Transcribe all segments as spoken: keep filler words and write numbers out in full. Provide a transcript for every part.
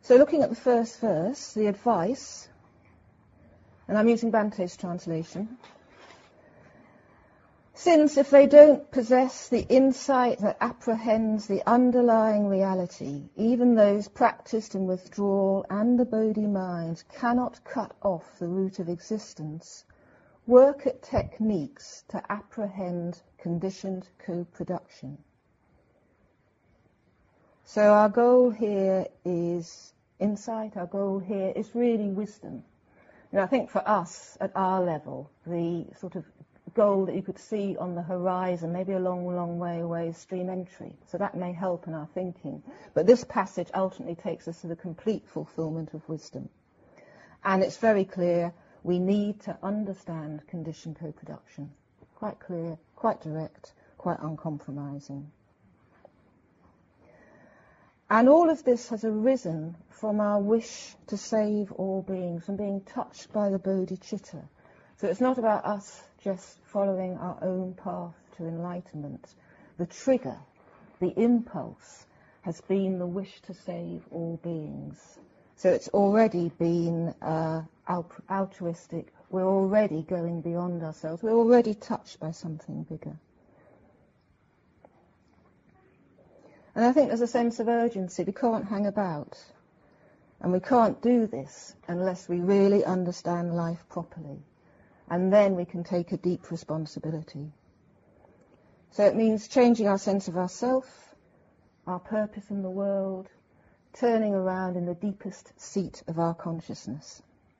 So looking at the first verse, the advice, and I'm using Bante's translation. Since if they don't possess the insight that apprehends the underlying reality, even those practiced in withdrawal and the Bodhi mind cannot cut off the root of existence, work at techniques to apprehend conditioned co-production. So our goal here is insight, our goal here is really wisdom. And I think for us, at our level, the sort of goal that you could see on the horizon, maybe a long, long way away, is stream entry. So that may help in our thinking. But this passage ultimately takes us to the complete fulfillment of wisdom. And it's very clear we need to understand conditioned co-production. Quite clear, quite direct, quite uncompromising. And all of this has arisen from our wish to save all beings, from being touched by the bodhicitta. So it's not about us just following our own path to enlightenment. The trigger, the impulse, has been the wish to save all beings. So it's already been uh, altruistic. We're already going beyond ourselves. We're already touched by something bigger. And I think there's a sense of urgency. We can't hang about. And we can't do this unless we really understand life properly. And then we can take a deep responsibility. So it means changing our sense of ourself, our purpose in the world, turning around in the deepest seat of our consciousness.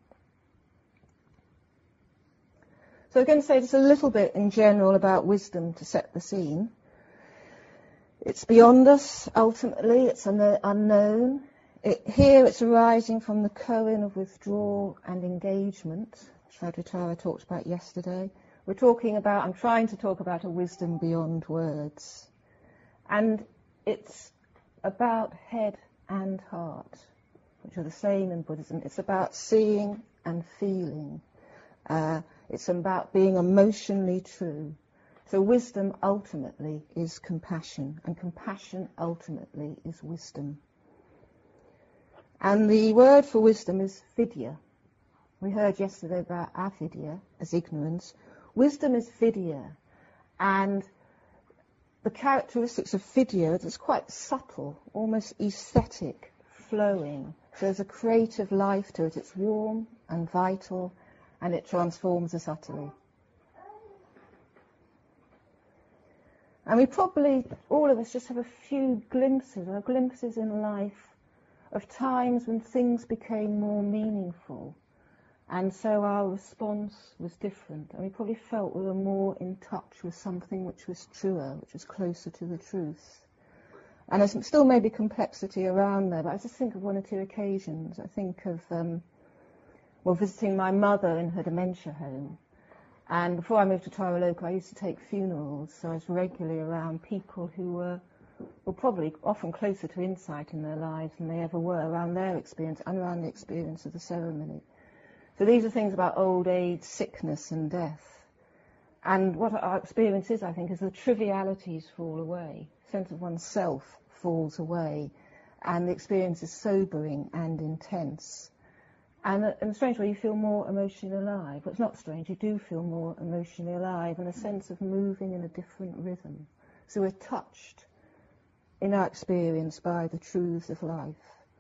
So I'm going to say just a little bit in general about wisdom to set the scene. It's beyond us, ultimately. It's un- unknown. It, here it's arising from the koan of withdrawal and engagement, Advaita talked about yesterday. We're talking about, I'm trying to talk about a wisdom beyond words. And it's about head and heart, which are the same in Buddhism. It's about seeing and feeling. Uh, it's about being emotionally true. So wisdom ultimately is compassion, and compassion ultimately is wisdom. And the word for wisdom is vidya. We heard yesterday about avidya as ignorance. Wisdom is vidya, and the characteristics of vidya is quite subtle, almost aesthetic, flowing. So there's a creative life to it. It's warm and vital, and it transforms us utterly. And we probably, all of us, just have a few glimpses, or glimpses in life of times when things became more meaningful. And so our response was different. And we probably felt we were more in touch with something which was truer, which was closer to the truth. And there's still maybe complexity around there, but I just think of one or two occasions. I think of, um, well, visiting my mother in her dementia home. And before I moved to Taraloka, I used to take funerals, so I was regularly around people who were, were probably often closer to insight in their lives than they ever were, around their experience and around the experience of the ceremony. So these are things about old age, sickness and death. And what our experience is, I think, is the trivialities fall away. The sense of oneself falls away. And the experience is sobering and intense. And in a strange way, you feel more emotionally alive. Well, it's not strange, you do feel more emotionally alive, and a sense of moving in a different rhythm. So we're touched in our experience by the truths of life.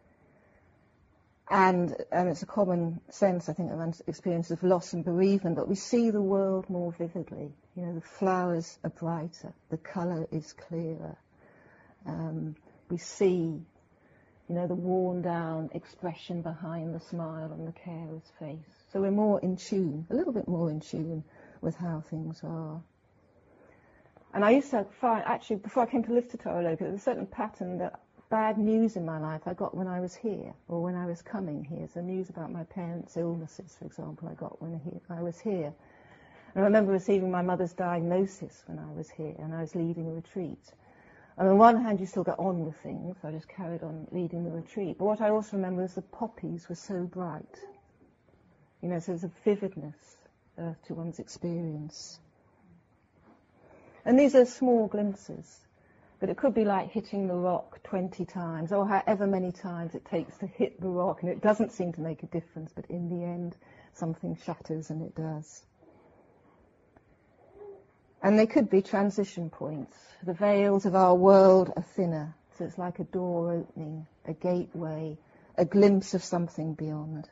And, and it's a common sense, I think, around experience of loss and bereavement, but we see the world more vividly. You know, the flowers are brighter, the colour is clearer. Um, we see, you know, the worn-down expression behind the smile on the carer's face. So we're more in tune, a little bit more in tune with how things are. And I used to find, actually, before I came to live to Taraloka, there was a certain pattern that bad news in my life I got when I was here, or when I was coming here. So news about my parents' illnesses, for example, I got when I was here. And I remember receiving my mother's diagnosis when I was here, and I was leading a retreat. And on one hand, you still get on with things. I just carried on leading the retreat. But what I also remember is the poppies were so bright. You know, so there's a vividness uh, to one's experience. And these are small glimpses. But it could be like hitting the rock twenty times, or however many times it takes to hit the rock, and it doesn't seem to make a difference, but in the end something shatters, and it does. And they could be transition points. The veils of our world are thinner, so it's like a door opening, a gateway, a glimpse of something beyond.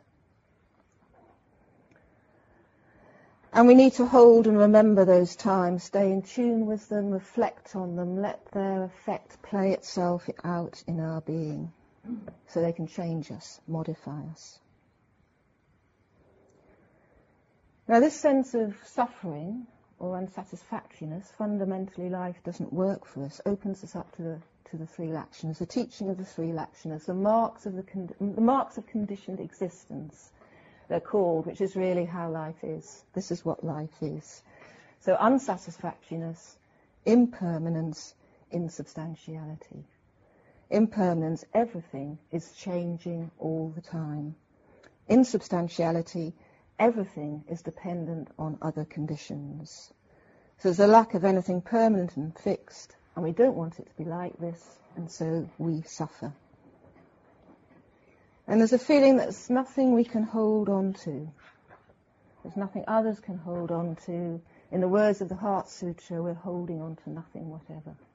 And we need to hold and remember those times, stay in tune with them, reflect on them, let their effect play itself out in our being, so they can change us, modify us. Now, this sense of suffering or unsatisfactoriness, fundamentally life doesn't work for us, opens us up to the to the three lakshanas, the teaching of the three lakshanas, the marks of the, con- the marks of conditioned existence, they're called, which is really how life is. This is what life is. So unsatisfactoriness, impermanence, insubstantiality. Impermanence, everything is changing all the time. Insubstantiality, everything is dependent on other conditions. So there's a lack of anything permanent and fixed, and we don't want it to be like this, and so we suffer. And there's a feeling that there's nothing we can hold on to. There's nothing others can hold on to. In the words of the Heart Sutra, we're holding on to nothing whatever.